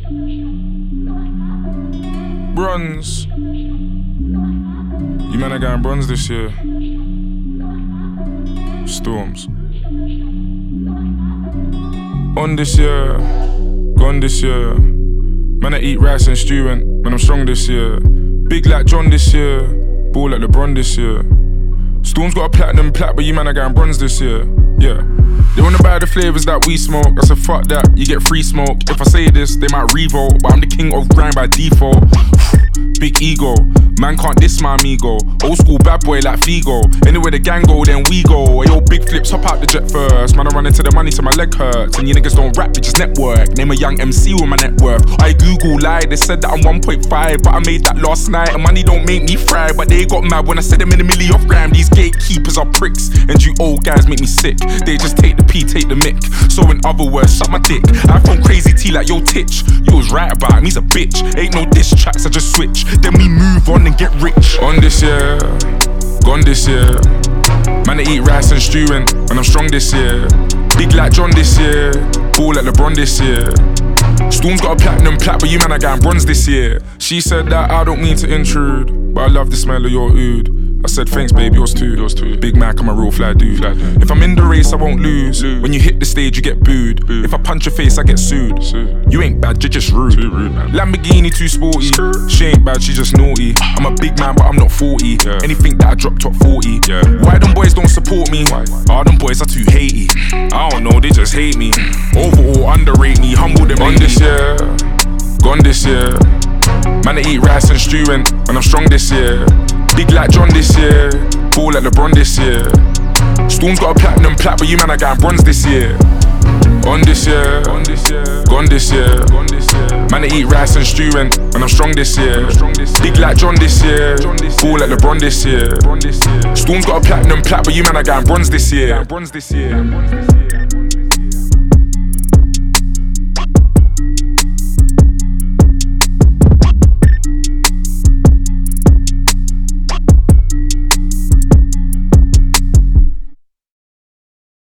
Bronze. You man are going bronze this year. Storms. On this year, gone this year. Man, I eat rice and stew and man, I'm strong this year. Big like John this year, ball like LeBron this year. Storm's got a platinum plat, but you man are going bronze this year. Yeah. They wanna buy the flavours that we smoke. I said fuck that, you get free smoke. If I say this, they might revolt, but I'm the king of grind by default. Big ego, man can't diss my amigo. Old school bad boy like Figo. Anywhere the gang go, then we go. Ayo, big flips, hop out the jet first. Man, I run into the money till my leg hurts. And you niggas don't rap, bitches network. Name a young MC with my net worth. I Google lied, they said that I'm 1.5, but I made that last night. And money don't make me fry, but they got mad when I said them in a milli off gram. These gatekeepers are pricks, and you old guys make me sick. They just take the P, take the mic. So in other words, suck my dick. I found crazy T like yo Titch. You was right about him, he's a bitch. Ain't no diss tracks, I just switch. Then we move on and get rich. On this year, gone this year. Man, I eat rice and stew and I'm strong this year. Big like John this year, ball like LeBron this year. Storm's got a platinum plat, but you man are going bronze this year. She said that I don't mean to intrude, but I love the smell of your oud. I said thanks babe, yours too. Big Mac, I'm a real fly dude. If I'm in the race, I won't lose. When you hit the stage, you get booed. If I punch your face, I get sued. You ain't bad, you're just rude. Lamborghini too sporty. She ain't bad, she just naughty. I'm a big man, but I'm not 40. Anything that I drop top 40. Why them boys don't support me? Oh, them boys are too hatey. I don't know, they just hate me. Overall, underrate me, humble them. On this year, gone this year. Man, I eat rice and stew and I'm strong this year. Big like John this year, ball like LeBron this year. Storm's got a platinum plat, but you man are going bronze this year. On this year, gone this year. Man, I eat rice and stew and I'm strong this year. Big like John this year, ball like LeBron this year. Storm's got a platinum plat, but you man are going bronze this year.